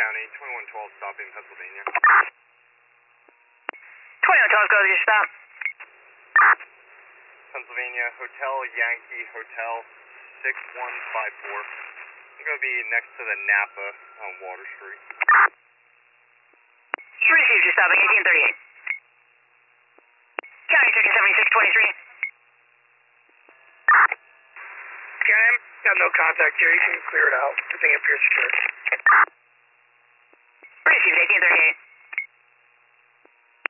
County, 2112 stopping Pennsylvania. 2112, go to your stop. Pennsylvania, Hotel Yankee Hotel 6154. I'm going to be next to the Napa on Water Street. Received, you're stopping 1838. County Ticket 7623. Cam, got no contact here. You can clear it out. Everything appears secure. Received 1838.